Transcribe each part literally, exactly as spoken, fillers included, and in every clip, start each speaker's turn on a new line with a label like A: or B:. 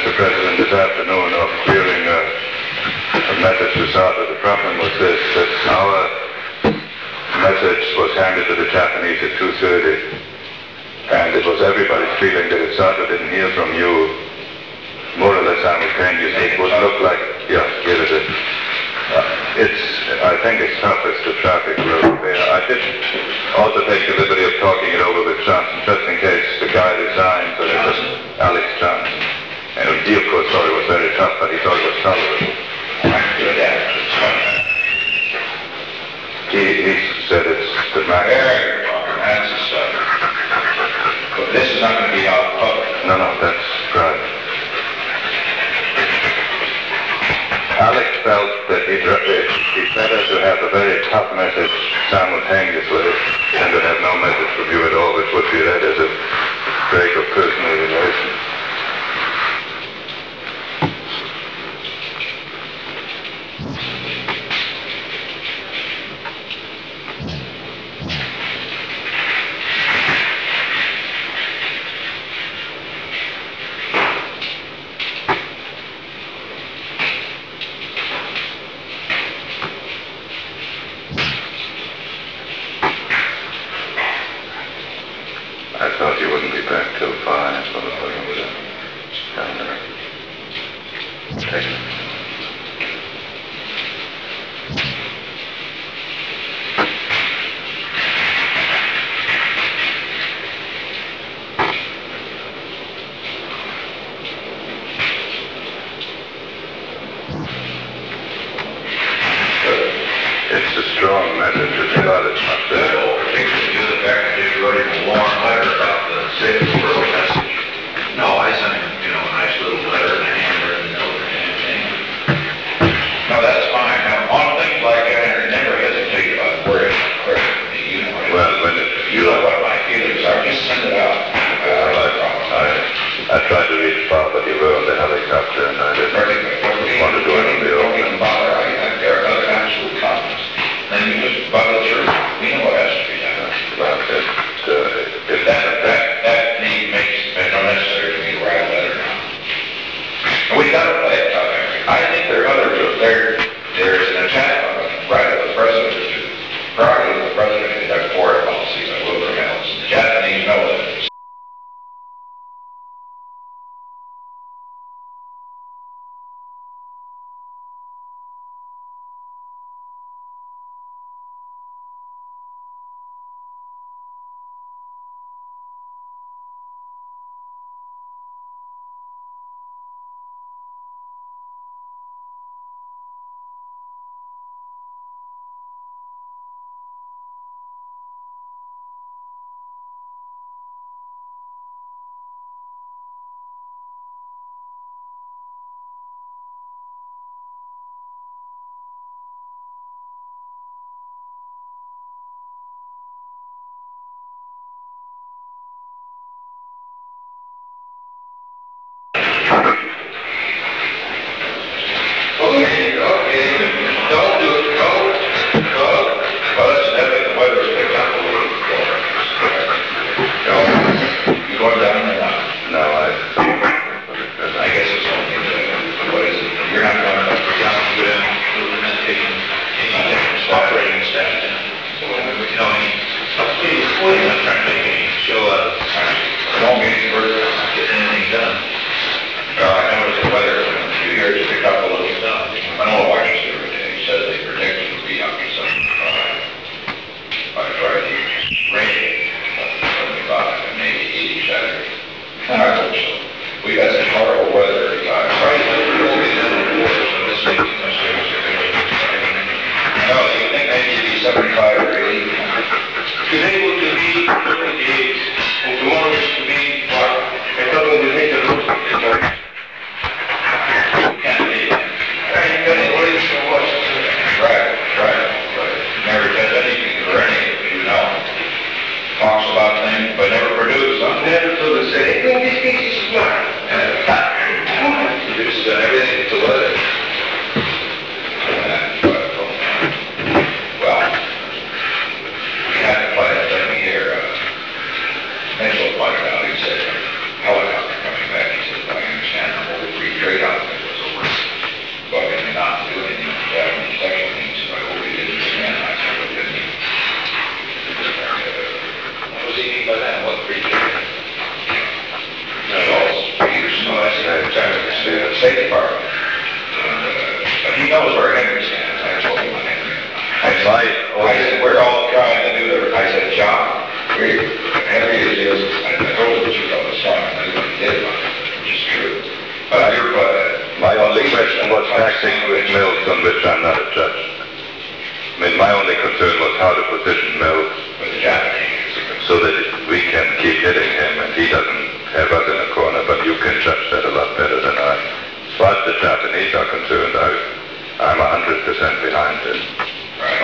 A: Mister President, this afternoon of clearing a, a message to Sartre. The problem was this, that our message was handed to the Japanese at two thirty, and it was everybody's feeling that if Sartre didn't hear from you more or less simultaneously, it would look like, yeah, here it is. Uh, it's, I think it's toughest to traffic road there. I did also take the liberty of talking it over with Johnson, just in case the guy resigns, or it was Alex Johnson. And he, of course, thought it was very tough, but he thought it was tolerable. He, he said it's the max.
B: Very far, that's the subject. But this is not going to be out public.
A: No, no, that's right. Alex felt that he'd, it's better to have a very tough message simultaneously than to have no message from you at all, which would be read as a break of personal relations. I thought you wouldn't be back till five, so I thought I would down there. Take it. It's a strong message. It's got it up there.
B: Particularly due to the fact that you wrote him a long letter about the Save the World message. No, I sent him, you know, a nice little letter and a handwritten note and anything. No, that's fine. Now, on things like that, Henry, never hesitate about wording it correctly. You know,
A: Well, when it,
B: you know what my feelings are. Just send it out.
A: Well, I, I, I tried to reach Bob, but he were on the helicopter, and I didn't want to do it on the
B: Don't
A: open.
B: even bother. I, I, there are other absolute comments. Then you just bother through. We know what has to be done.
A: Well, it, uh,
B: If that, that, that need makes it unnecessary for me to write a letter now. And we gotta play it tough, Henry. I think there are other, there, there's an attack on the right of the president to prerogative of the president to conduct foreign policies on Wilbur Mills. The Japanese know that. State Department. Uh, but he knows where Henry stands. I told him what Henry. I said, I said, we're all trying to do the, I said, John, we, Henry is, is I, I told him that you felt strong, and that's what he did about it, which is true. But you're, uh,
A: My only question was taxing with mills on which I'm not a judge. I mean, my only concern was how to position mills
B: with the Japanese.
A: so that we can keep hitting him and he doesn't have us in a corner, but you can judge that a lot better than I. As far as the Japanese are concerned, I, I'm one hundred percent behind this.
B: Right.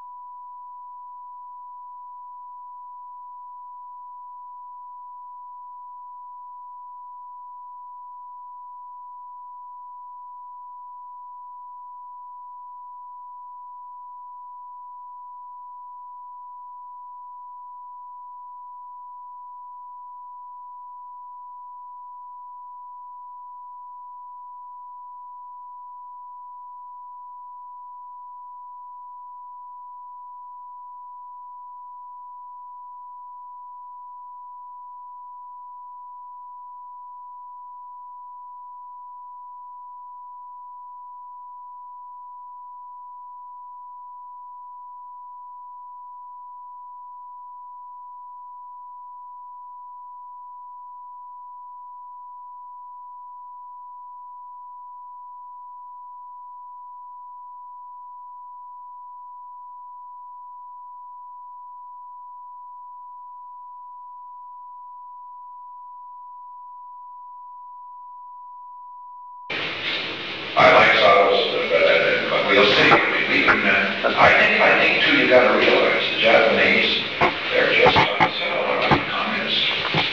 B: I like Sato's, but, uh, but we'll see. We can, uh, I think, I think too, you gotta realize the Japanese, they're just like themselves, like communists.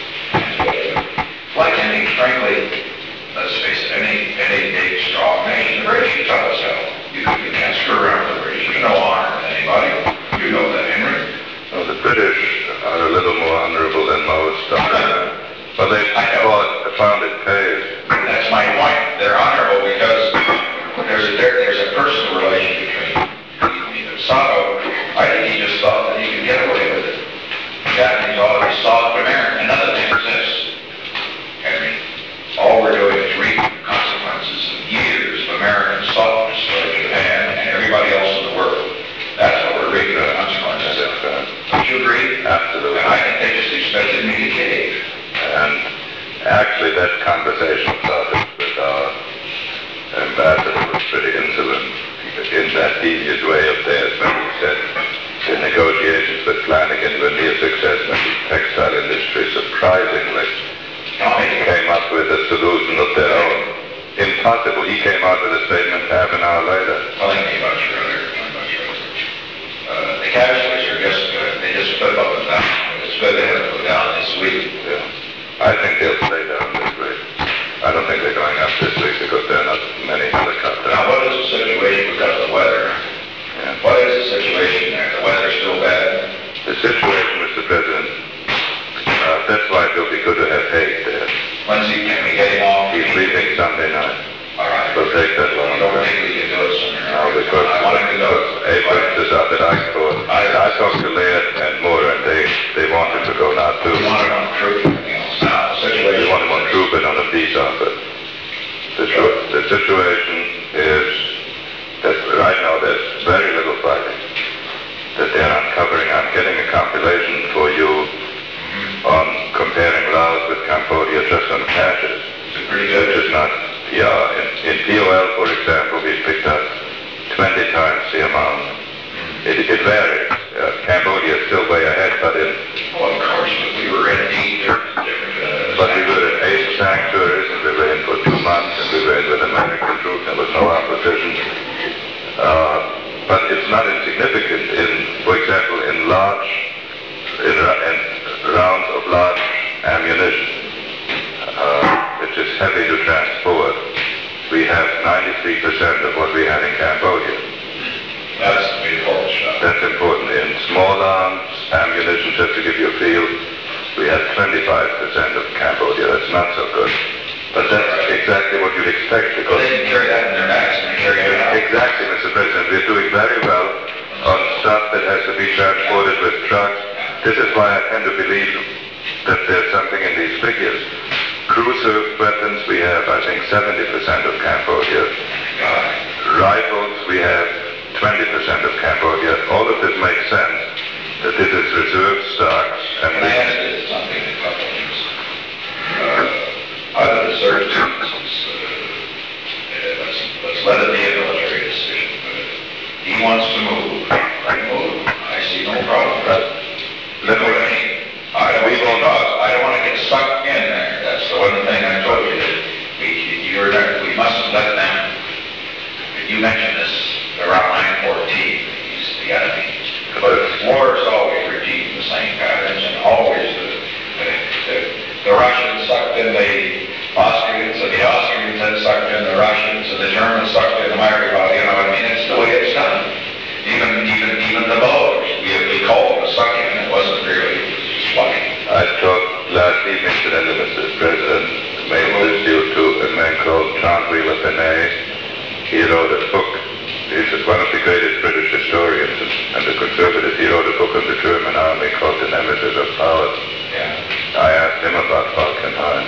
B: Like any, frankly, let's face it, any, any big, strong nation, the British are tough as hell. You, you can't screw around with the British. There's no honor with anybody. You know that, Henry.
A: Well, the British are a little more honorable than most. Uh, but they fought, found it pays.
B: That's my point. They're honorable because there's a, there, there's a personal relation between me and Sato. I think he just thought that he could get away with it. The Japanese always soft American, and none of them exists. Henry, all we're doing is reaping the consequences of years of American softness toward Japan and everybody else in the world. That's what we're reaping the consequences of. Don't you agree?
A: Absolutely.
B: And I think they just expected me to cave.
A: And actually, that conversation started with our ambassador was pretty insolent in that devious way of theirs when he said the negotiations with Flanagan were near success and the textile industry surprisingly came up with a solution of their own. Impossible. He came out with a statement half an hour later.
B: Well, they came much earlier. Much earlier. Uh, the casualties are just good. They just flip up and down. It's good they have to go down this week.
A: Yeah. I think they'll stay down this week. I don't think they're going up this week because there are not many helicopters.
B: Now, what is the situation because of the weather?
A: Yeah.
B: What is the situation there? The weather's still bad?
A: The situation, Mister President, uh, that's why it will be good to have Haig there.
B: When's he, can we get him off?
A: He's leaving Sunday night.
B: All right.
A: It'll take that long.
B: I don't think we can do it sooner.
A: No, because
B: I want him to go.
A: Abrams is up at Iceford. I, I talked to Laird and Moore, and they, they want him to go now too.
B: We want him on troop and everything else. Now, the situation...
A: They want him on troop and on a peace offer. The, the situation is that right now there's very little fighting. That they're uncovering. I'm getting a compilation for you on comparing Laos with Cambodia just on caches.
B: Is it pretty good?
A: Which is not, yeah. In, in P O L, for example, we picked up twenty times the amount. It, it varies. Uh, Cambodia is still way ahead, but in...
B: Well, of course, but we were in eight different... Uh,
A: but we were in eight sanctuaries, and we were in for two months, and we were in with American troops, and there was no opposition. Uh, but it's not insignificant in, for example, in large, in, in rounds of large ammunition, uh, which is heavy to transport. We have ninety-three percent of what we had in Cambodia.
B: That's the important stuff.
A: That's important. In small arms, ammunition, just to give you a feel, we have twenty-five percent of Cambodia. That's not so good. But that's exactly what you'd expect because...
B: Well, they can carry that in their backs and they carry it out.
A: Exactly, Mister President. We're doing very well on stuff that has to be transported with trucks. This is why I tend to believe that there's something in these figures. Cruiser weapons, we have, I think, seventy percent of Cambodia. Rifles, we have twenty percent of Cambodia. All of this makes sense, that this is reserve stocks. And
B: Can I ask you something, a couple of things? Uh, under the circumstances, uh, uh, let's, let's let it be a military decision. But if he wants to move, let him move. I see no problem.
A: Uh, let
B: You know what I mean? I don't, we won't, I don't want to get stuck in there. That's the one thing I told you. That we, you're, we mustn't let them. You mentioned this around nine fourteen. He's the enemy. But war is always repeating the same patterns, and always the, the, the, the Russians sucked in the Austrians, and the Austrians then sucked in the Russians, and the Germans sucked in everybody. You know, I mean, it's the way it's done. Even even even the Boers, we, we called them a sucking, and it wasn't really funny.
A: I talked last evening to the Mister President, made this deal to a man called John Wheeler Benet. He wrote a book. He's one of the greatest British historians and, and a conservative. He wrote a book on the German army called The Nemesis of Power.
B: Yeah.
A: I asked him about Falkenhayn.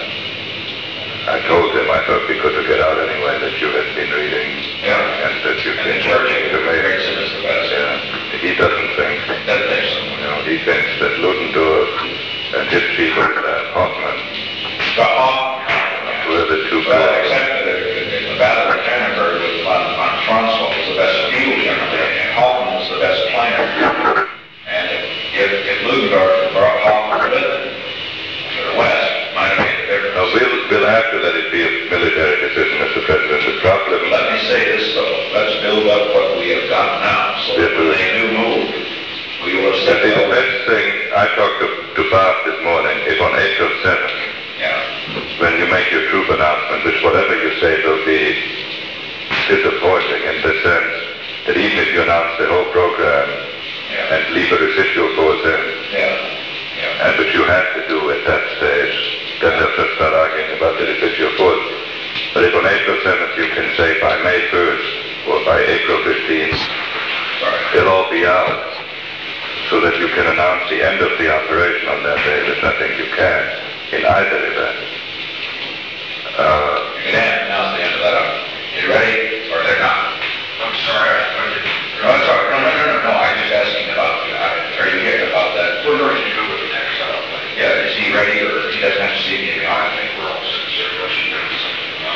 A: I told him I thought we could get out anyway, that you had been reading.
B: Yeah.
A: And that you
B: And
A: came
B: the Churchill
A: to me.
B: rates him as the best.
A: Yeah. He doesn't think.
B: That thinks so.
A: You know, he thinks that Ludendorff and his people, uh, Hoffman,
B: The Hawk,
A: were the two
B: well,
A: brothers.
B: except that the, the, the Battle of Tannenberg was on, on Francois was the best field general, and Hoffman was the best planner. And if, if, if Ludendorff had brought Hoffman with him to the west, might have made a difference.
A: Now, we'll, we'll have to let it be a military decision, Mister President. The problem...
B: Let me say this though, let's build up what we have got now, so that when they do move, we will have
A: The
B: set up.
A: best thing, I talked to, to Barth this morning, is on April seventh,
B: Yeah,
A: when you make your troop announcement, which whatever you say will be disappointing in the sense that even if you announce the whole program
B: yeah,
A: and leave a residual force in,
B: yeah, yeah.
A: and which you have to do at that stage, then they'll just start arguing about the residual force. But if on April seventh you can say by May first or by April fifteenth,
B: Sorry.
A: they'll all be out, so that you can announce the end of the operation on that day, which I think you can in either event. Uh,
B: You can announce the end of that. You ready, or they're not? I'm sorry. No, it's all right. No, no, no, no, no. I'm just asking about, uh, are you hearing about that? We're going to go with the next out. Yeah, is he ready, or he doesn't have to see me? I think we're all set, sir. Unless you know something. No.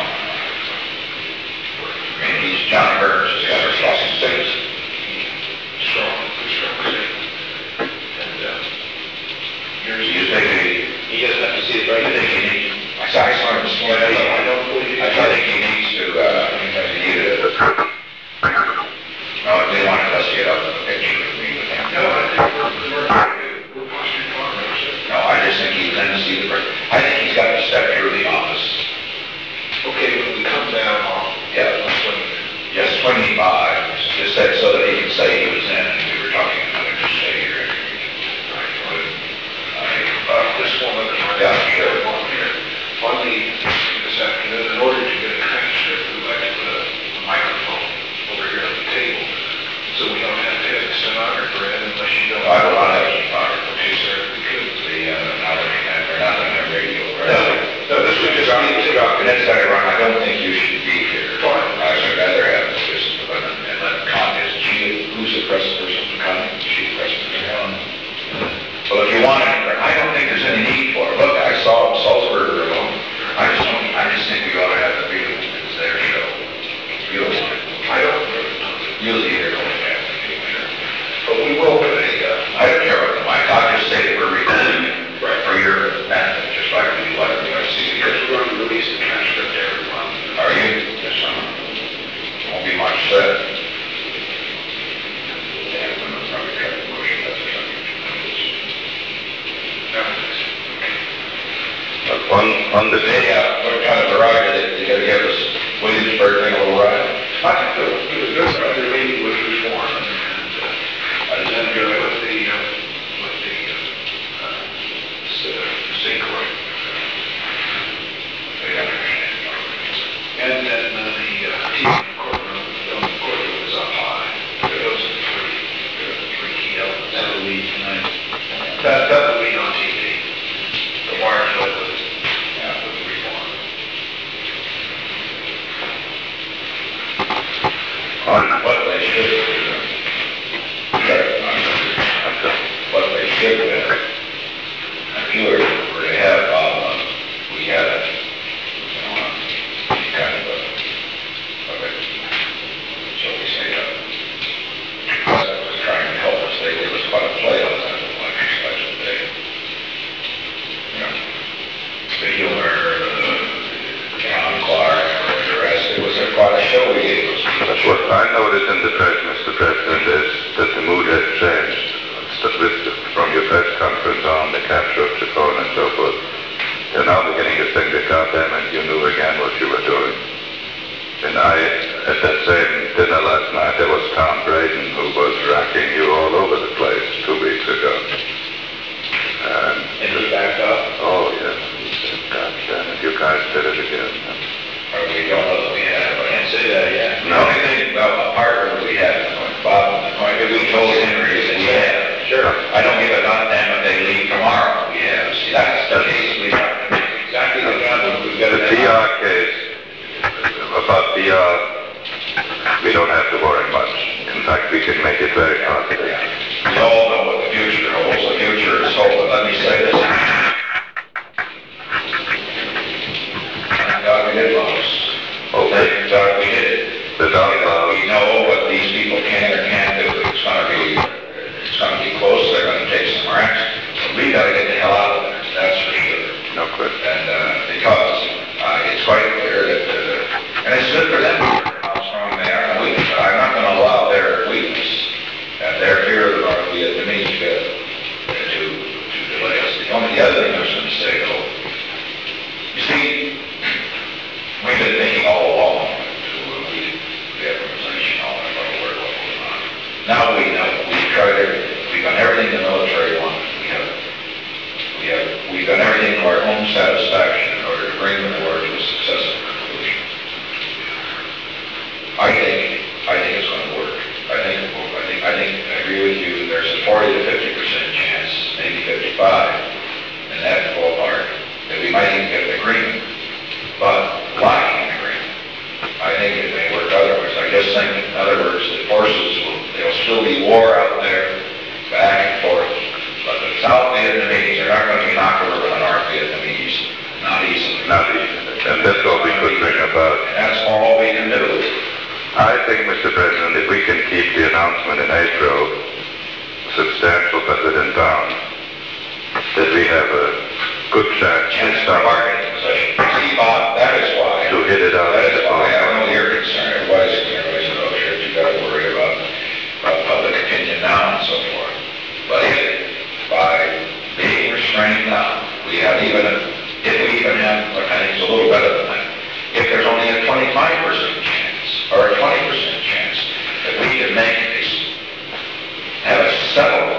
B: I mean, he's John Burns, he's got our saucy things. Strong, strong, and, uh, you think he, he doesn't have to see it, right? You think he needs, I saw, I saw him this morning. I don't believe I think he needs to, uh, he needs to, no, they wanted us to get up in the picture with me with him. No, I think we're, we're, we're watching progress. No, I just think he's in to see the, pre- I think he's got to step through the office. Okay, when we come down off. Yeah. Yes, swinging by, just said so that he can say he was in, and we were talking about it, just say you're in. Right, good. Uh, this woman, yeah, sure.
C: On the, this afternoon, in order to get a transcript, we'd like to put a microphone over here on the table, so we don't have to have a stenographer in unless you don't.
B: I will not have a photographer.
C: Okay, sir, we could.
B: The, uh, not on that, or not on that radio, right?
C: No, no, this would just be to
B: And that's got it wrong, I don't think you should be here.
C: Fine.
B: I would rather have this, but, and let Con, is she, who's the press person for Con? She's press person. Well, if you want it, I don't think there's any need for it. Look, I saw Salzburger alone. I just don't, I just think we ought to have the feeling that it's their show. You don't want it.
C: I don't really know.
B: Usually you don't have the feeling, sure.
C: But we will put a, uh,
B: I don't care about the mic, I'll just say that we're recording it for your benefit, just like we do everybody see.
C: because we're going to release the transcript to everyone.
B: Are you? Yes, sir. Won't be much said. Damn, I'm gonna probably cut the motion, that's or something.
A: on, on the...
B: They, uh, what kind of variety, they, they gotta give us Williamsburg thing a little ride?
C: I think the, the good side, the meeting was reformed, and, uh, and then uh, with the, uh, with the, uh, uh, Synchro.
B: They understand.
C: And then uh, the uh, T V courtroom, the film courtroom is up high. Those are the three, the three key elements. That'll lead tonight. That, that'll lead on T V. The wires over, yeah, with the
B: should have been. If you were, were to have a problem, we had a, you know, a kind of a, of a, shall we say, a, that was trying to help us. They gave us quite a play on that election special day. You know, the humor, the John Clark, or the rest. It was a, quite a show we gave us.
A: What I noticed in the press, Mister President, is that the mood has changed. From your press conference on the capture of Chacon and so forth, you're now beginning to think that goddamn it, you knew again what you were doing. And I, at that same dinner last night, there was Tom Braden who was racking you all over the place two weeks ago. And,
B: And he backed up?
A: Oh, yes. He said, goddamn it, you guys did it again.
B: Or we don't know that we have. I can't say that yet.
A: No.
B: The only thing about a partner that we have, Bob, the point that we told Henry that we have. Sure. I don't give a goddamn if they leave tomorrow. We have. See, that's the case we have to make. Exactly the job we've got to
A: The
B: do.
A: P R case, about P R, we don't have to worry much. In fact, we can make it very positive.
B: We all know what the future holds. The future is hope. But let me say this. Thank God we did lose.
A: Okay.
B: Thank God we did.
A: Without
B: We
A: love.
B: know what these people can or can't do. It's going to be, it's going to be close. They're going to take some racks. But we got to get the hell out of there. That's for sure.
A: No question.
B: And uh, because uh, it's quite clear that, uh, and it's good for them how strong they are and weak. But I'm not going to allow their weakness and their fear of the North Vietnamese to, to, to delay us. The only other thing I was going to say, though, you see, we've been thinking all along to we, we have organization all in our work what going on. Now we know. We've tried everything. We've done everything the military wanted. We have, we have, we've done everything to our own satisfaction in order to bring the war to a successful conclusion. I think, I think it's going to work. I think, it will. I think, I think, I agree with you. There's a forty to fifty percent chance, maybe fifty-five, in that ballpark, that we might even get an agreement. But lacking an agreement, I think it may work otherwise. I just think, in other words, the forces will, there'll still be war out there, back and forth. But the South Vietnamese are not going to be knocked over by the North Vietnamese, not easily.
A: Not easy. And that's what we could bring about.
B: And that's all we can do.
A: I think, Mister President, if we can keep the announcement in April substantial but within bounds, that we have a good chance
B: Chance
A: to
B: for
A: start
B: bargaining position. See, Bob, that is why.
A: to hit it out.
B: That is why I know you're concerned. Everybody's concerned. I said, oh, sure, you got to worry about, about public opinion now and so forth. But if, by being restrained now, we have even, a, if we even have, I think it's a little better than that, if there's only a twenty-five percent chance, or a twenty percent chance, that we can make this, have a settlement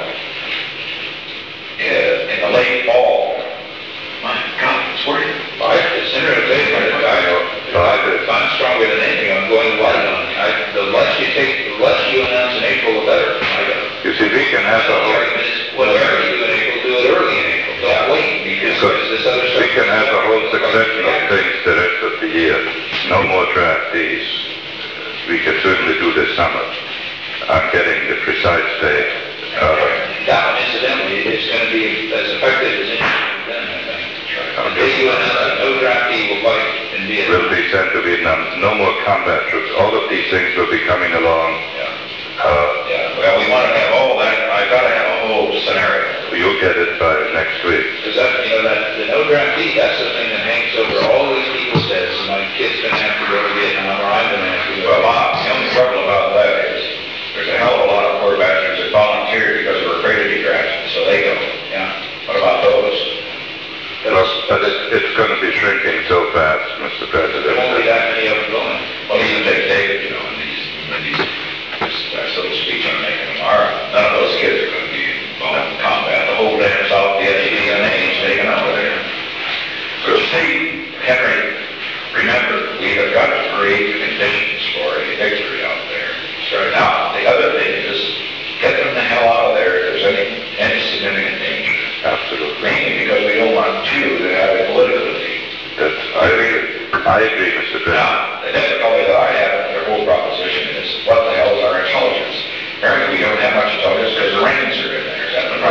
B: in, in the late fall. My God, it's working. It's in there today, but I know. I'm stronger than anything. I'm going light on it. I, the less you take, the less you announce in April, the better. I got
A: You see, we can have the whole,
B: whatever you do in April, do it early in April. Don't wait, because there's this other stuff.
A: we can have a whole succession of things the rest of the year. No more draftees. We can certainly do this summer. I'm getting the precise date. Uh,
B: That one, incidentally, it's going to be as effective as anything then, I think. The day you announce that no draftee will fight in Vietnam.
A: will be sent to Vietnam. No more combat troops. All of these things will be coming along.
B: Yeah.
A: Uh,
B: Yeah, well, we want to have all that. I've got to have a whole scenario.
A: you'll get it by next week.
B: Because that, you know, that, the no draftee, that's the thing that hangs over all these people's heads. My kid's going to have to go to Vietnam, or I'm going to have to go. Well, Bob, the only trouble about that is there's a hell of a lot of poor bastards that volunteer because they're afraid to be drafted, so they go. Yeah. What about those?
A: Well, but it, it's going to be shrinking so fast, Mister President.
B: There won't be that many of them going. Well, even take David, you know, in these, in these, this, that little speech I'm making tomorrow. None of those kids are going to be involved in combat. The whole damn South Vietnamese is taken over there. So see, Henry, remember, we have got to create the conditions for a victory out there. Start now. The other thing is, get them the hell out of there if there's any, any significant danger.
A: Absolutely.
B: Mainly because we don't want you to have a political defeat.
A: That's, I agree. I agree, Mister President.
B: Now, the difficulty that I have with their whole proposition is, what the hell is our intelligence? Apparently, we don't have much intelligence because the Rains are in there. Is that the problem?
A: Well, we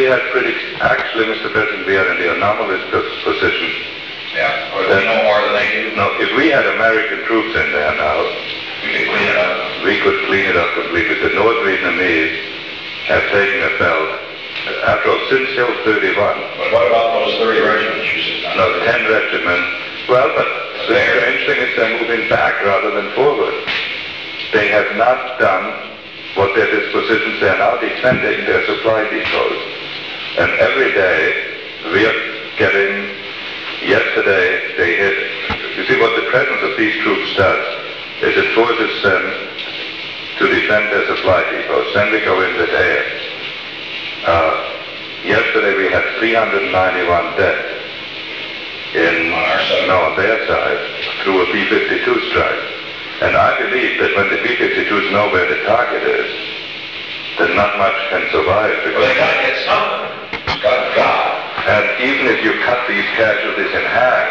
A: we had pretty, actually, Mister President, we are in the anomalous pos- position.
B: Yeah, or they know more than they do.
A: No, if we had American troops in there now,
B: We could clean it up.
A: we could clean it up completely. The North Vietnamese have taken a belt. After all, since Hill thirty-one,
B: But what about those thirty regiments you said?
A: no, ten regiments. Well, but the
B: There.
A: strange thing is they're moving back rather than forward. They have not done what their dispositions, they are now defending their supply depots. And every day we are getting, yesterday they hit, you see what the presence of these troops does is it forces them to defend their supply depots. Then we go in with air. Uh, yesterday we had three hundred ninety-one dead in,
B: On our side?
A: no, on their side, through a B fifty-two strike. And I believe that when the B fifty-twos know where the target is, then not much can survive.
B: Well, they gotta get something. God, God.
A: And even if you cut these casualties in half,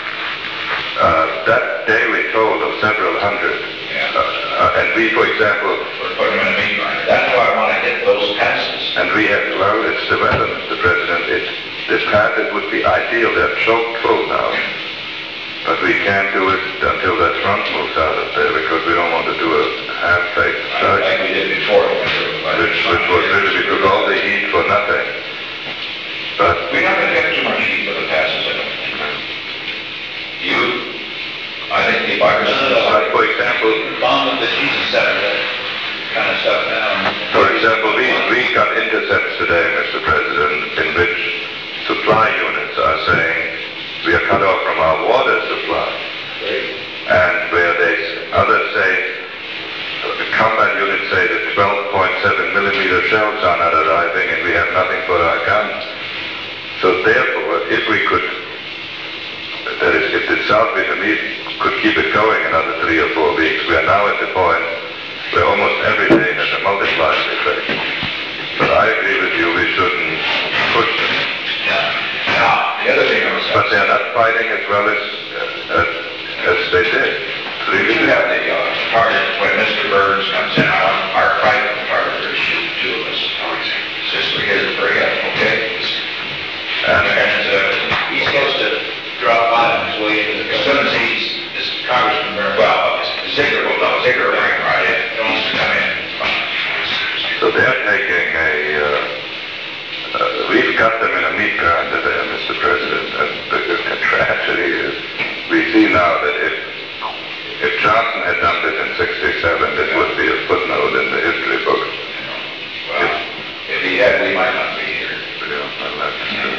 A: uh, that daily toll of several hundred,
B: Yeah.
A: uh, uh, and we, for example,
B: We're putting them in a meat grinder. That's why I want to hit those passes.
A: and we have, well, it's the weather, Mister President. It, the passes would be ideal. They're choked full now. But we can't do it until that front moves out of there because we don't want to do a half-baked strike.
B: Like we did before.
A: Which, which was really, we took all the heat for nothing. But
B: We're not going to get too much heat for the passes, I don't think. You, I think the virus is...
A: But for example,
B: Bomb the Jesus center, that kind of stuff down.
A: for example, we, we got intercepts today, Mister President, in which supply units are saying we are cut off from our water supply. And where they, others say, the combat units say that twelve point seven millimeter shells are not arriving and we have nothing for our guns. So therefore, if we could, that is, if the South Vietnamese could keep it going another three or four weeks, we are now at the point where almost every day has a multiplier effect. But I agree with you, we shouldn't push them.
B: Yeah. Now, the other thing I was...
A: But they're not fighting as well as, as, as they did.
B: We do have the uh, target when Mister Burns comes in. I want our private photographer to shoot two of us. Just forget it, forget it, okay? And, and uh, he's supposed to drop by on his way into the... As soon as he's, this Congressman Burns, well, Ziegler will know, Ziegler will bring him right in. He wants to come in.
A: So they're taking a, uh, uh, we've got them in a meat grinder there, Mister President, and the, the tragedy is, we see now that if, if Johnson had done this in sixty-seven, this would be a footnote in the history books.
B: Well, if he had, we might not be here.
A: You know, and that's true.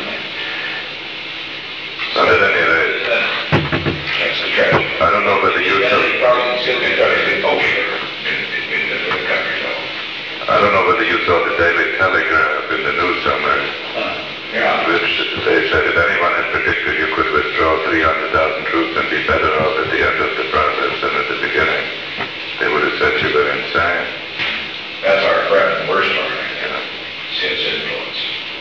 A: But at any rate,
B: That's the tragedy.
A: I don't know whether you
B: Yeah,
A: saw,
B: he probably still can try to get kosher in, in, in the in the country, so.
A: I don't know whether you saw the Daily Telegraph in the news somewhere,
B: Yeah.
A: which they said if anyone had predicted you could withdraw three hundred thousand troops and be better off at the end of the process than at the beginning, they would have said you were insane.
B: That's our friend, and worst one, you know. It's his influence.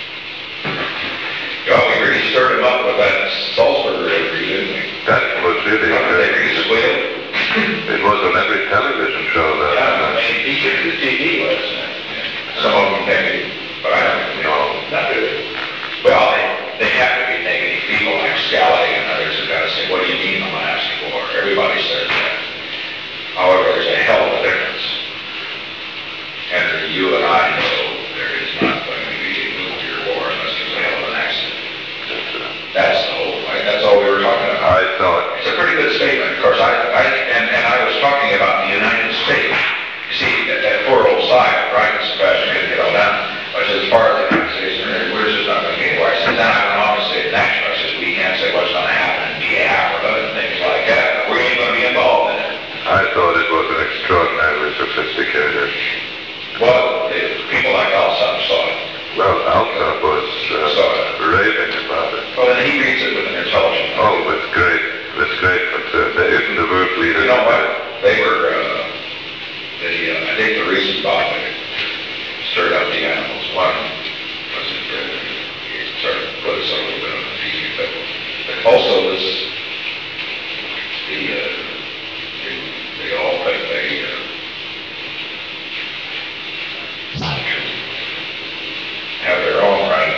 B: Well, we really stirred him up with that Salzburger interview, didn't we?
A: That was really
B: They
A: good.
B: really squealed.
A: It was on every television show last
B: Yeah, I
A: night.
B: mean, he took the T V last night. Some of them negative, but I don't know. Not really. Well, they, they have to be negative. People like Scally and others have got to say, what do you mean the last war? Everybody says that. However, there's a hell of a difference. Henry, you and I know there is not going to be a nuclear war unless there's a hell of an accident. That's the whole, right? That's all we were talking about.
A: I thought,
B: It's a pretty good statement. Of course, I, I and, and I was talking about the United States. You see, that, that poor old side, right, Sebastian couldn't get all down. I said, as far as the United States, we're just not going to get anywhere. I said, then I went on to say national. I said, we can't say what's going to happen in B Africa and things like that. We ain't going to be involved in it.
A: I thought it was an extraordinarily sophisticated.
B: Well, the people like Alsop saw it.
A: Well, Alsop was uh,
B: Saw it.
A: raving about it.
B: Well, then he reads it with an intelligence.
A: Oh, with great, with great concern. There isn't a world leader.
B: You know what? They were, uh, the, uh, I think the reason Bob stirred up the animals, one was it, uh, he sort of put us a little bit on the feet, but, but also this, the, uh, they, they all think they, uh, have their own right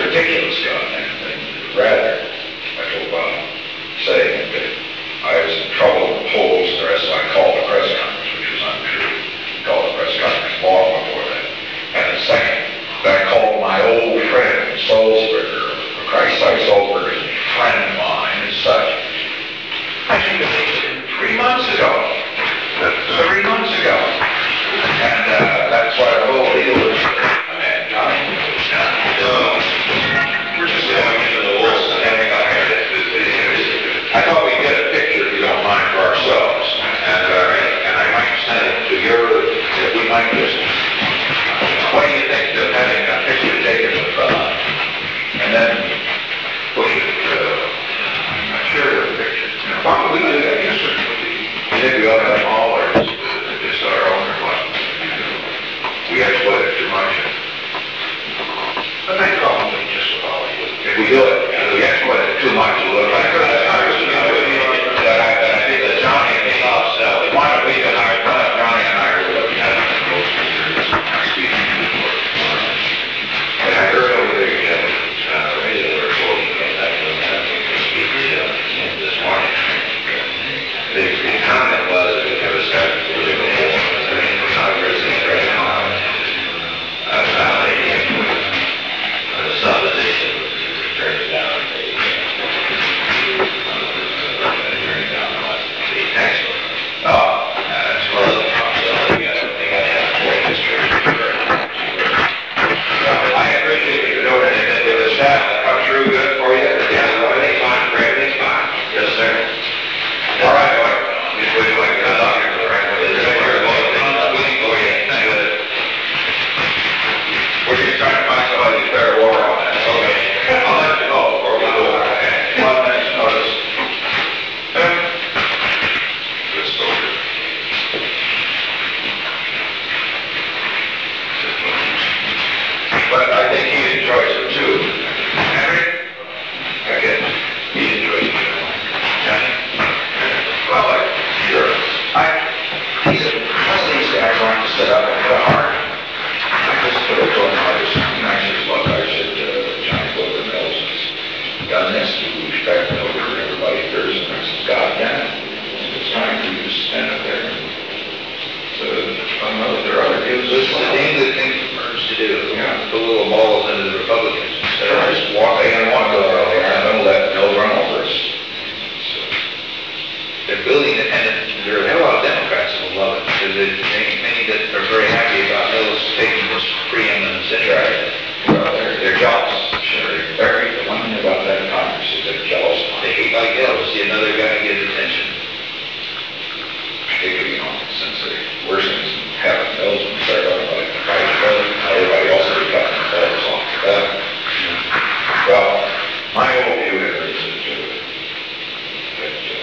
B: ridiculous goddamn thing. Rather, I told Bob, saying that I was in trouble with the polls and the rest, so I called the press conference, which was untrue. I called the press conference long before that. And the second, I called my old friend, Salzberger, for Christ's sake, Salzberger is a friend of mine and such. I think it was three months ago. That's three months ago. And uh, that's why the whole deal was, I mean, Johnny, no, we're just going into the woods. I thought we'd get a picture, if you don't mind, for ourselves. And, uh, and I might send it to your, if we might just, what do you think of having a picture taken with, uh, and then push it, uh, I'm not sure of the picture. Why don't we do that? Yes, sir. You think we ought to have them all, or just, just our own, or what? We exploit it too much.
C: I think probably just with all of you.
B: If we do it, if we exploit it too much, it'll look like, I that I, that I think that Johnny and me offset. One of we and I, one of Johnny and I were looking at it. And I heard over the uh, radio report came back from that speech this morning. The, the comment was that we never started to live in war. Congress is very common. Uh, finally, the supposition turns down the turns down the textbook. Oh, that's one of the problems. We got they got to have more history. I appreciate you doing it. If the staff come through good for you, yeah, everything's fine, everything's fine. Yes, sir. All right, boy. Just wait till I get out here for the right way. We can go ahead and do it. We're just trying to find somebody to declare war on that. Okay. I'll let you know before we go. Okay. One minute's notice. Good soldier. But I think he enjoys it too. Henry? I guess he enjoys it too. Johnny? Well, like, sure. I, he's a, most of these guys aren't to set up and hit a heart. I just put it on my nicest look. I said, uh, Johnny Booker Mills has done this to respect over everybody hears, and I said, God damn it. It's time for you to stand up there. So, I don't know if there are other views. This is the good thing for birds to do. Yeah. Put little balls into the Republicans instead of just walk and walk over there and don't let Mills run over us. So, they're building it, and there are a lot of Democrats that will love it, because there ain't many that are very happy about Mills taking this preeminence in there. Well, they're, they're jealous. Sure. They're, the one thing about that Congress is they're jealous. They hate like hell to see another guy get attention. Particularly, you know, since the worst things happen to Mills and start talking about the vice president, everybody else will be cutting themselves off for that. Well, my whole view here is that, uh, that uh,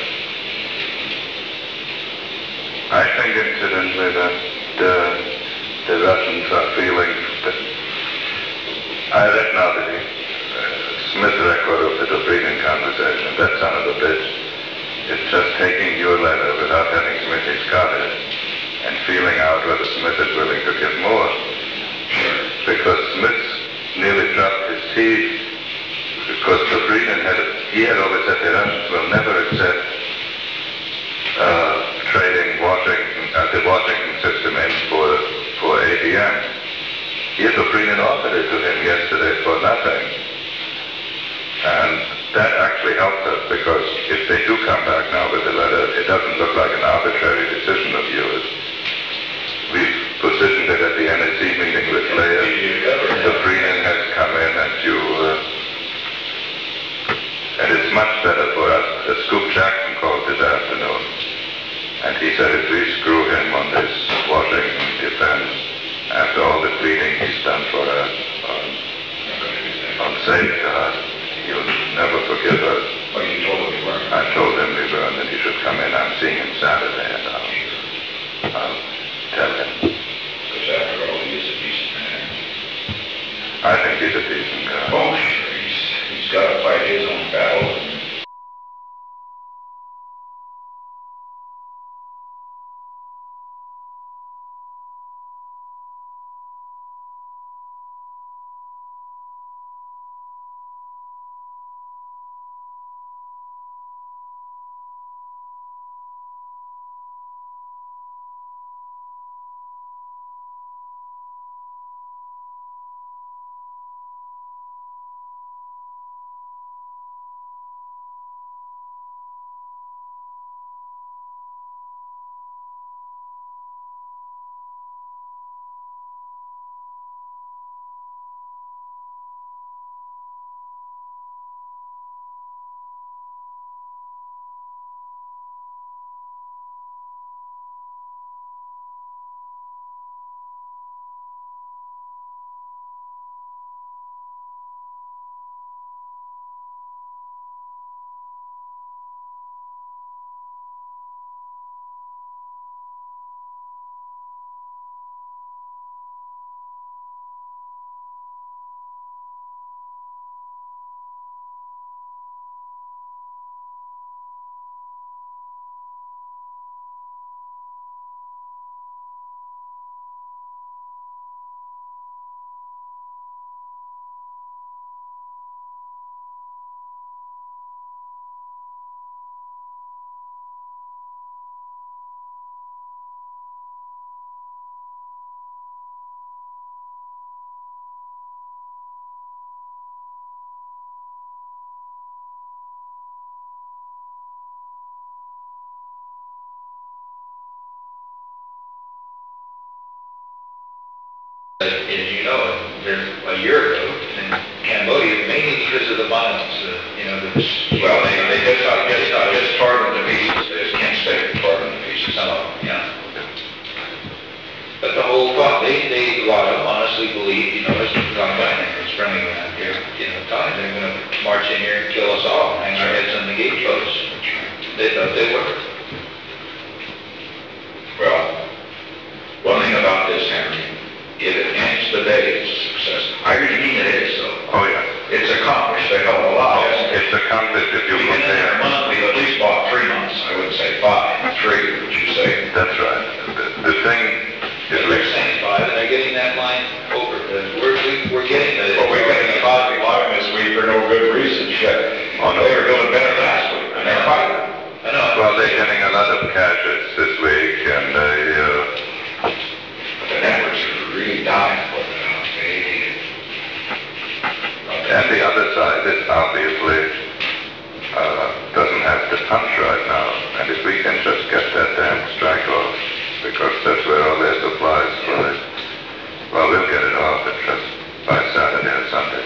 A: I think incidentally that uh, the Russians are feeling that I read now the uh, Smith record of the Dobrynin conversation. That son of a bitch is just taking your letter without having Smith's got it and feeling out whether Smith is willing to give more.
B: sure.
A: Because Smith nearly dropped his teeth because Dobrynin had, he had always said the Russians will never accept uh, trading Washington, uh, the Washington system in for, for A D M. Here Dobrynin offered it to him yesterday for nothing. And that actually helped us, because if they do come back now with the letter, it doesn't look like an arbitrary decision of yours. We've positioned it at the N S C meeting with Leah. Dobrynin has come in and you, uh, and it's much better for us. Uh, Scoop Jackson called this afternoon, and he said if we screw him on this Washington defense, after all the pleading he's done for us on, on safeguard, he'll never forgive us.
B: Well, you told him we weren't.
A: I told him we were, and that he should come in. I'm seeing him Saturday, and I'll, I'll tell him.
B: Because after all, he is a decent man.
A: I think he's a decent guy.
B: Oh, sure. He's, he's got to fight his own battle. And
D: there a year ago in Cambodia, mainly because of the violence, uh, you know, the...
B: Well, they, they just, uh, just, uh, just tore them to pieces, they just can't stay tore them to pieces.
D: Some of them, yeah. But the whole thought, they, they, a lot of them honestly believe, you know, as a young guy, it's friendly around here, you know, time, they're gonna march in here and kill us all, hang our heads on the gate posts. They thought they were.
B: Well, one thing about this, Henry, if it ends today, it's a success. I really mean it is, so.
A: Oh, yeah.
B: It's accomplished a hell of a lot.
A: It's accomplished if you
B: We've been in there a
A: compare.
B: month, we've at least bought three months, I would say five, three, would you say?
A: That's right. The, the thing is,
D: They're saying five, and they're getting that line over, Uh, we're, we- we're getting the...
B: Well, we're getting a positive line this week for no good reason, shit.
A: Oh, no.
B: They were doing better last week, and they're fighting.
D: I know.
A: well, they're getting a lot of caches this week, and they, uh,
B: But the networks are really dying for it now. They,
A: and the other side is obviously, uh, doesn't have the punch right now. And if we can just get that damn strike off, because that's where all their supplies for it, well, we'll get it off at just by Saturday or Sunday.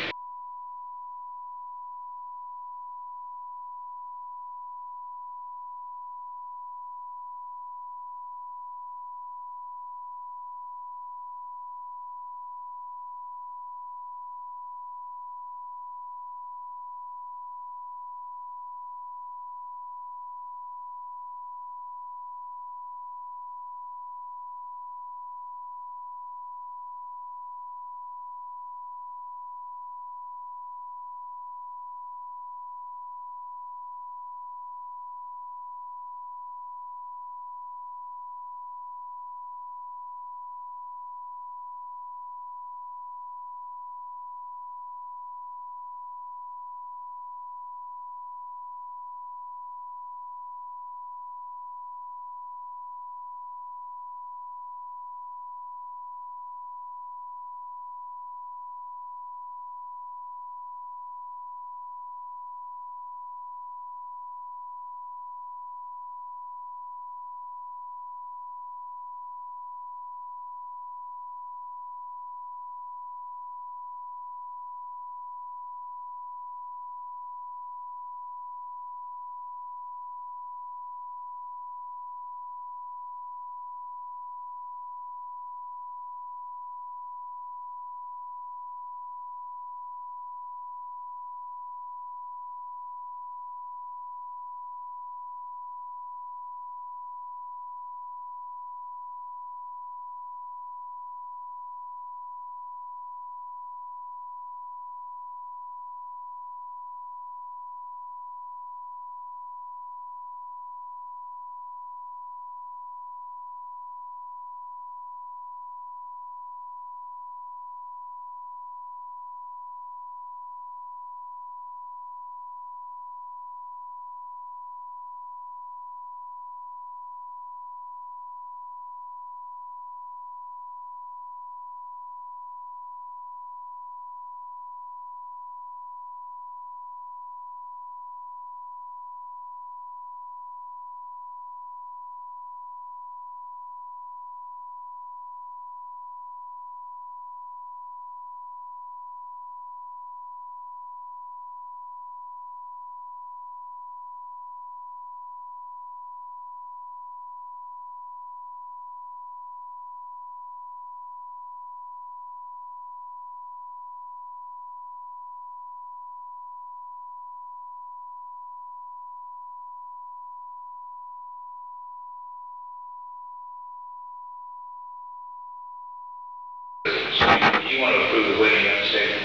D: You want to approve the Wayne Young statement?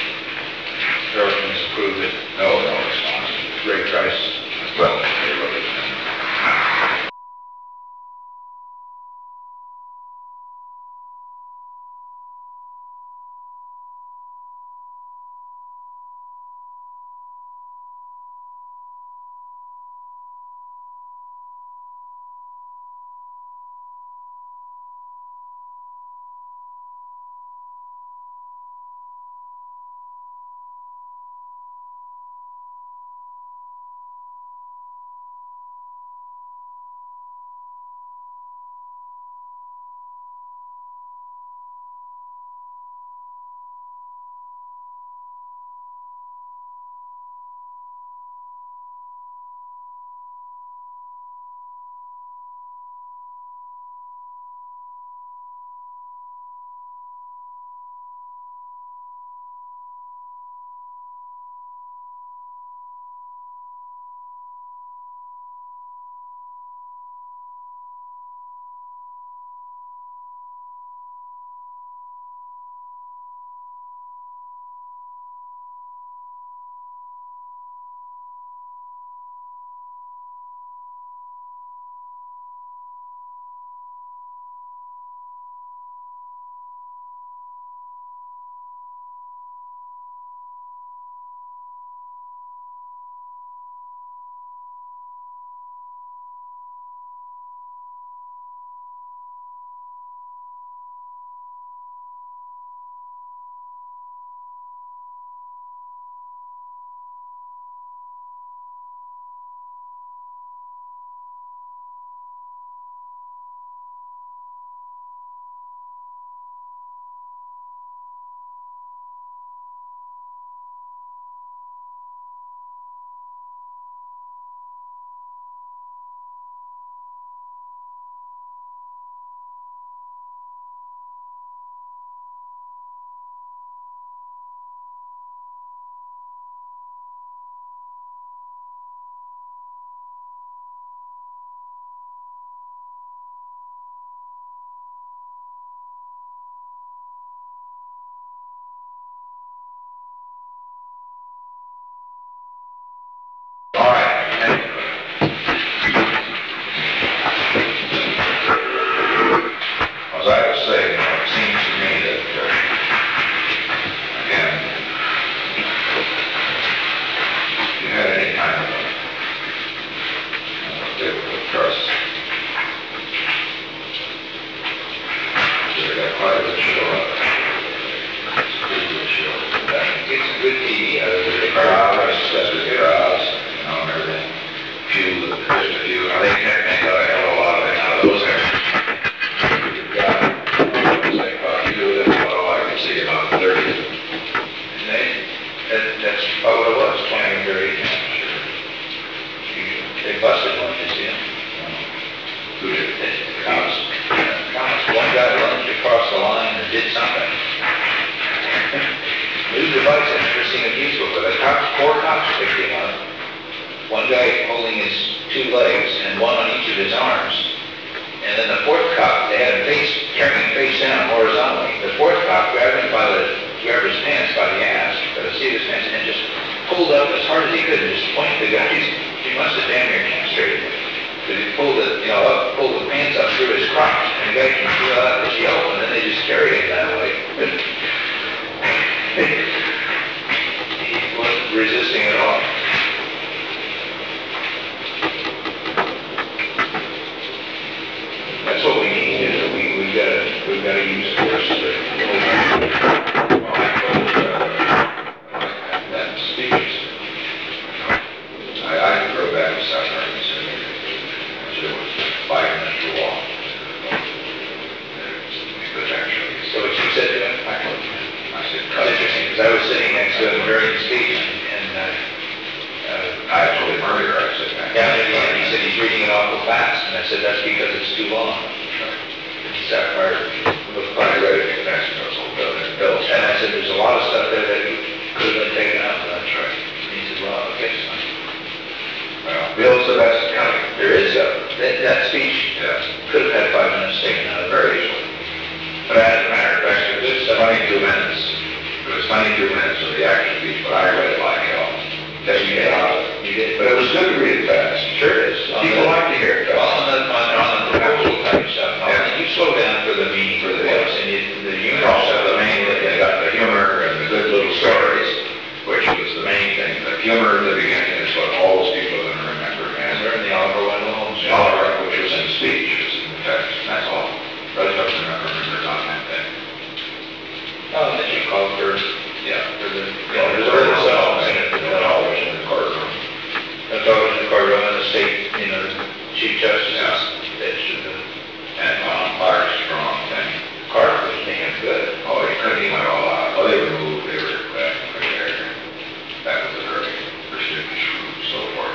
D: Or can you approve it?
B: no, no, it's not.
D: Ray Price.
B: Well, they look at
D: get some good T V out of it.
B: The crowds, the crowds, you know, and everything. Few, just a few, I think they make a hell of a lot of it out of those there. You've got, say, about you, that's what all I can see, about thirty.
D: And they, that, that's about what it was, twenty or thirty, I'm sure. You- They busted one, you see them?
B: Who did?
D: Cops, cops, one guy lunged across the line and did something. New device, I've never seen it used before. The cops, four cops picked him up. One guy holding his two legs and one on each of his arms. And then the fourth cop, they had him face, turning face down horizontally. The fourth cop grabbed him by the, grabbed his pants by the ass, by the seat of his pants, and just pulled up as hard as he could and just pointed the guy. He's, he must have damn near castrated him. But he pulled the, you know, up, pulled the pants up through his crotch, and the guy came through out his yelp, and then they just carried him that way. He wasn't resisting at all. That's what we need to do. We, we've got to, we've got to use force to
B: Well, I told, uh, that speech, I, I drove back to South Carolina, so it was five minutes to walk. But actually,
D: So what you said to him?
B: I told you, I said,
D: It's interesting, because I was sitting next to him during the speech, and, uh, uh,
B: I told him earlier, I said,
D: down at the end, he said he's reading it awful fast, and I said, that's because it's too long. It's Sapphire, looked
B: I
D: like,
B: read it, that's what's all done, and Bill
D: and
B: said,
D: I said, there's a lot of stuff there that could have been taken out.
B: that's right.
D: And he said, well, okay, so
B: Well, Bill said that's coming.
D: there is a, that, that speech
B: Yeah,
D: could have had five minutes taken out of it.
B: very easily. But as a matter of fact, it was twenty-two minutes. It was twenty-two minutes of the actual speech, but I read it like hell. Then you get out of it.
D: You did.
B: But it was good to read it fast.
D: Sure is.
B: People like to hear it
D: Well,
B: fast.
D: on the, on, on the proposal type stuff,
B: Yeah.
D: and you slow down for the meeting, for the voice, and you, the
B: And
D: humor
B: also
D: stuff,
B: the main, they got the humor and the good little stories, which was the main thing. The humor at the beginning is what all those people are going to remember.
D: and
B: And
D: learn the Oliver Wendell Holmes.
B: Oliver, which was in speech, was in the text, that's all. Rest of them remember, remember not that thing.
D: Oh, and then you called for,
B: Yeah.
D: for the, you
B: Yeah,
D: know,
B: there's
D: for the
B: always
D: songs,
B: something,
D: and
B: and always in the courtroom.
D: that's always in the courtroom, and the state, you know, chief justice,
B: Yeah.
D: that should have,
B: And on Clark's strong thing.
D: Clark was damn good.
B: Oh, he couldn't even all out. Oh, they were moved, they were back there. That was a very prestigious group, so forth.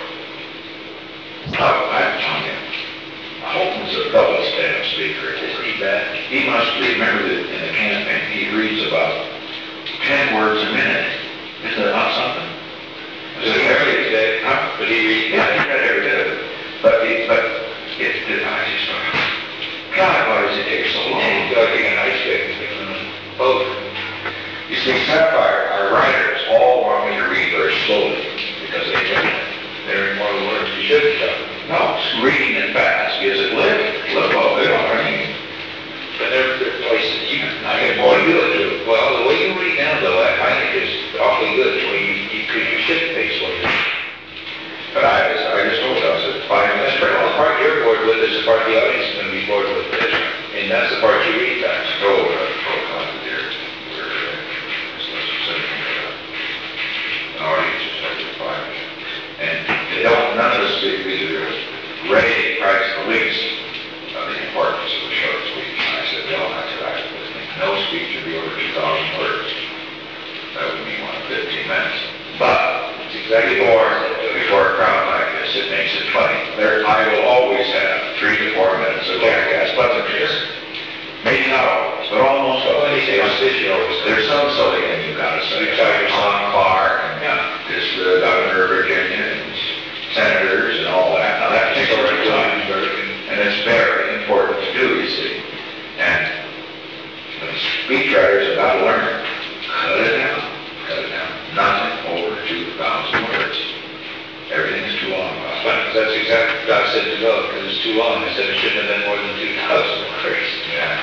B: Oh, I'm telling you, Holton's a double stand speaker.
D: Is he bad?
B: He must remember that in the campaign, he reads about ten words a minute. Isn't that not something?
D: Is it every day?
B: Huh?
D: But he read,
B: Yeah, he read every bit of it. But he, but it, it, I just thought, God, why does it take so long?
D: and he got like an ice pick, and both.
B: You see, Sapphire, our writers all want me to read very slowly because they think
D: There are more words you shouldn't have.
B: no, reading it fast gives it lift, lift off it, I mean.
D: But there, there are places you,
B: I get more to do it too.
D: well, the way you read now, though, I, I think is awfully good, the way you, you could, you should pace what you're.
B: But I, just- I just told you, I said, five minutes
D: That's
B: per
D: right. The
B: hour.
D: part you're bored with is the part the audience is gonna be bored with, and that's the part you read fast.
B: Oh, uh, oh, God, dear. We're, uh, it's less than seven minutes. An audience is like five minutes. And they don't, none of us speak, either. Ray tries the least of the importance of the short speech. And I said, no, I said, I think no speech should be over two thousand words. That would mean one fifteen minutes. But
D: It's exactly
B: before, before a crowd like this, it makes it funny. There, I will always have three to four minutes of jackass pleasantries. Maybe not always, but almost
D: Well,
B: always.
D: you say audition always.
B: There's some silly thing you gotta say.
D: You tell your
B: Tom Clark, and
D: Yeah.
B: this the governor of Virginia, and senators, and all that. Now, that takes a lot of time, and it's very important to do, you see. And the speechwriters have got to learn it. Cut it down, cut it down. Nothing over two thousand words. Everything's too long.
D: That's fine, 'cause that's exactly what I said to Bill, because it's too long. I said it shouldn't have been more than two thousand words.
B: Yeah.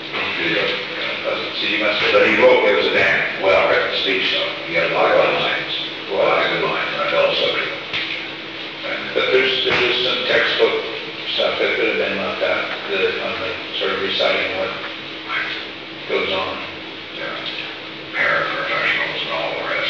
D: So you must have.
B: But he wrote, it was a damn well-written speech, though. He had a lot of good lines. A lot of good lines, I felt so good. And,
D: But there's, there's some textbook stuff that could have been left out, the, on the sort of reciting what goes on.
B: yeah, paraprofessionals and all the rest.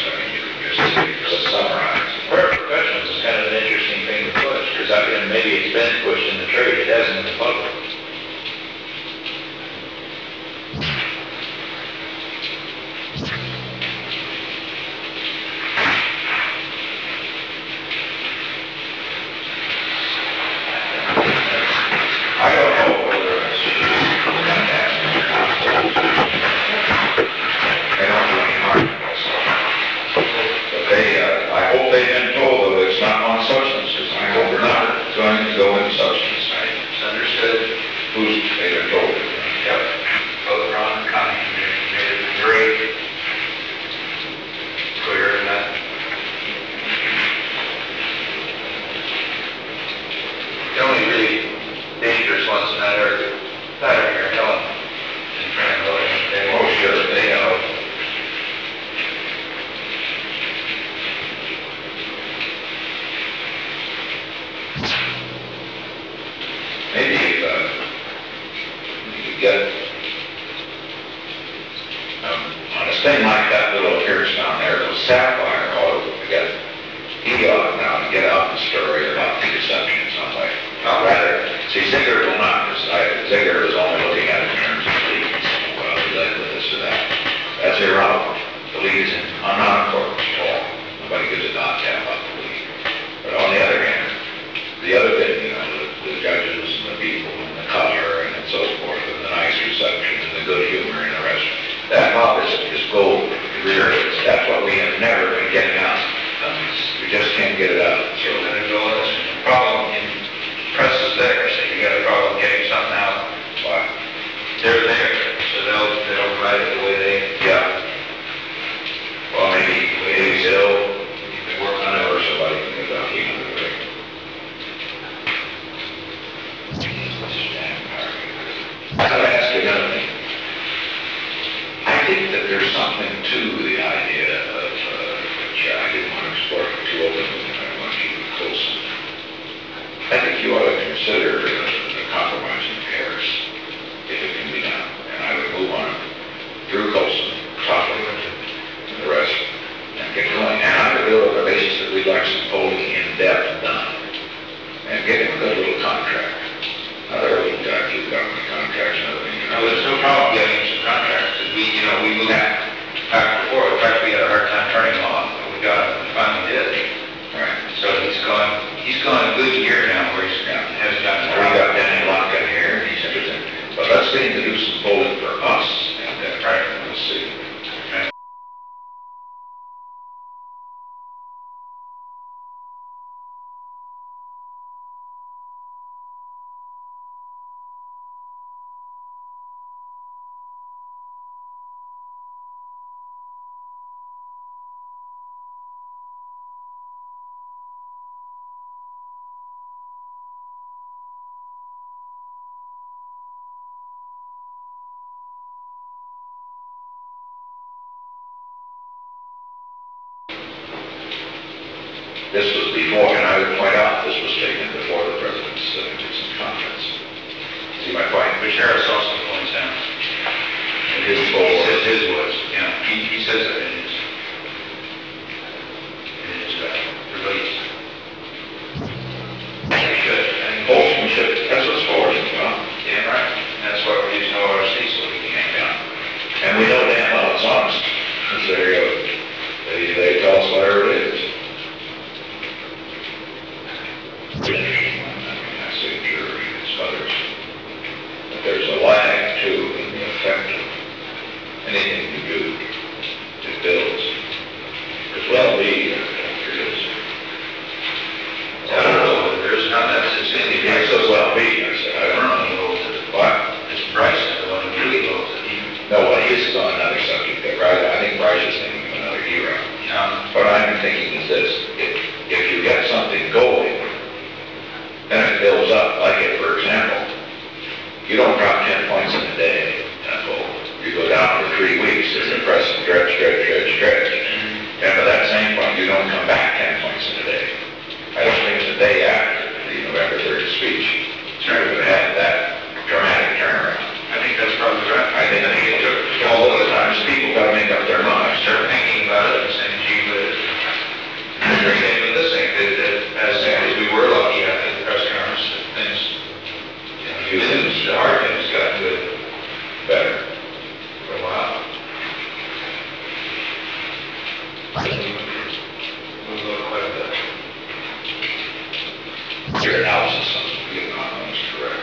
B: The lead is in, on non-court at all. Nobody gives a dot damn about the lead. But on the other hand, the other thing, you know, the, the judges and the people and the color and so forth, and the nice reception and the good humor and the rest, that pop is, is gold. Sure. That's what we have never been getting out. We just can't get it out.
D: So then there's all this problem in press is there, so you got a problem getting something out.
B: Why?
D: They're there, so they'll, they'll write it the way they,
B: Yeah. Well, maybe, maybe they'll,
D: they work
B: I
D: on it.
B: know where somebody can get out here. I gotta ask you another thing. I think that there's something to the idea of, uh, which I didn't want to explore it too openly, and I want you to be close. I think you ought to consider uh, the compromise in Paris, if it can be done. And I would move on through Colson, Copley, and the rest, and get going. And I would do it on the basis that we'd like some polling in depth done. And get him a good little contract. Other little guys who've got the contracts and everything.
D: No, there's no problem getting some contracts, because we, you know, we moved back and forth. In fact, we had a hard time turning them off, but we got them, we finally did.
B: Right.
D: So he's going, he's going a good year now, where he's, hasn't gotten.
B: We got Danny Locke in here, and he's everything. But let's get him to do some polling for us, and then, right, let's see. This was before, and I would point out, this was taken before the president's uh, Dixon conference. See my point?
D: Which Harris also points out.
B: And his
D: He
B: goal
D: says
B: was,
D: his was, you know, he, he says that in his, in his, uh, release. We should, and
B: Bolsmanship, that's what's for, you know?
D: yeah, right, and that's why we're using O R C, so we can hang down.
B: And we know damn well it's honest. Because they, uh, they, they tell us whatever it is. Interesting one, I mean, I say jury, it's others. But there's a lag too in the effect of anything you do, it builds. As well be, after this.
D: I don't know, there's not, that's, it's in the,
B: It says well be, I said, I don't know.
D: Berman holds it.
B: What?
D: It's Bryson, the one who really holds it. He,
B: No, well, this is on another subject, that Bryce, I think Bryce is thinking of another hero.
D: um,
B: What I'm thinking is this, if, if you get something going, then it builds up, like it, for example, you don't drop ten points in a day, in a goal. You go down for three weeks, as a press and stretch, stretch, stretch, stretch. And by that same point, you don't come back ten points in a day. I don't think it's the day after the November third speech, so we would have that dramatic turnaround.
D: I think that's probably right.
B: I think, I think it took, all those times, people gotta make up their minds.
D: Start thinking about it and saying, gee, whiz. Same with this thing, that, that, as, as we were lucky at the press conference, that things, you know, things, the hard things got good
B: Better.
D: for a while. We'll go quite a bit.
B: Your analysis on Vietnam is correct.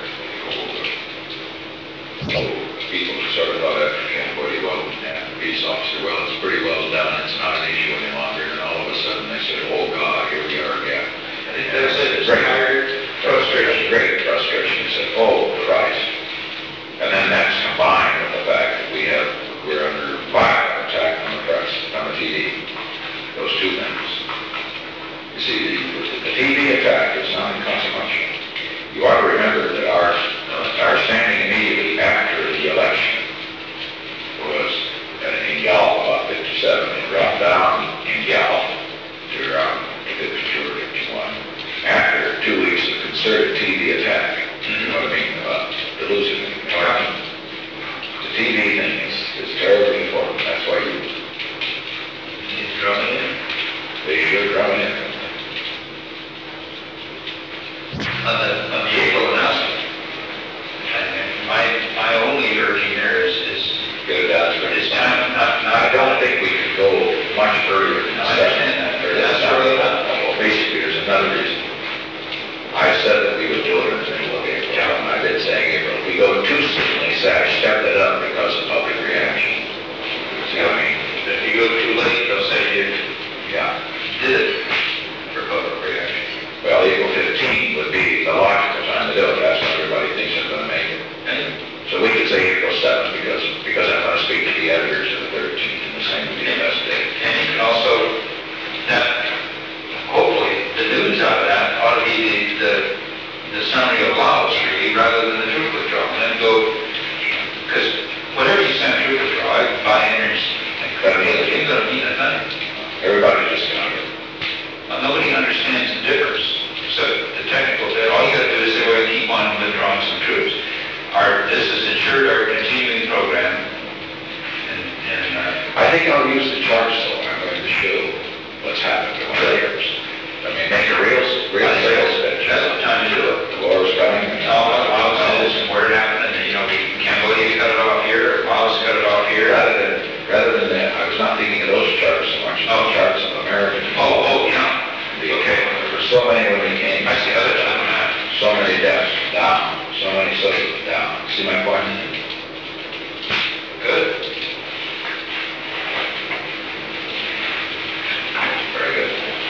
B: So people sort of thought after Camp Woody, well, yeah, peace officer, well, it's pretty well done, it's not an issue any longer, and all of a sudden they said, oh God, here we are again.
D: I think that's it, it's
B: Great.
D: tired,
B: Frustration, great frustration, you said, oh Christ. And then that's combined with the fact that we have, we're under violent attack on the press, on the T V. Those two things. You see, the, the T V attack is not inconsequential. You ought to remember that our, uh, our standing immediately after the election was uh, in Gallup about fifty-seven. It dropped down in Gallup to around fifty-two or fifty-one. After two weeks of concerted T V attack, you know what I mean, about delusion. You know what I mean? The T V thing is, is terribly important. That's why you,
D: he's drumming in.
B: they should drum it in.
D: On the, on the April announcement, and my, my only urging there is, is,
B: Get it out.
D: is time, not,
B: I
D: not,
B: don't think we could go Yeah.
D: did it for public reaction.
B: Well, April fifteenth would be the logical time to do it, that's when everybody thinks they're gonna make it.
D: And,
B: So we could say April seventh, because, because I'm gonna speak to the editors of the thirteenth, and the same would be the best date.
D: and you can also, that, hopefully, the news out of that ought to be the, the, the summary of laws, really, rather than the truth withdrawal, and then go, because whatever you send truth withdrawal, I buy enters,
B: Gotta mean it.
D: it's gonna mean a thing.
B: Everybody just gonna,
D: Uh, Nobody understands the difference. So the technical, bit, all you gotta do is say, we're gonna keep on withdrawing some troops. Our, this has ensured our continuing program, and, and, uh,
B: I think I'll use the charts though, I'm going to show what's happened to our layers. I mean, make a real, real sales pitch.
D: that's the time to do it.
B: The war's coming. and-
D: Tell them what Wallace is and where it happened, and, you know, Cambodia cut it off here, or Wallace cut it off here.
B: Rather than, rather than that, I was not thinking of those charts so much,
D: Oh.
B: the charts of American.
D: Oh, oh, yeah, okay.
B: There were so many when we came,
D: That's the other time on that.
B: so many deaths, down, so many civilians, down. See my point?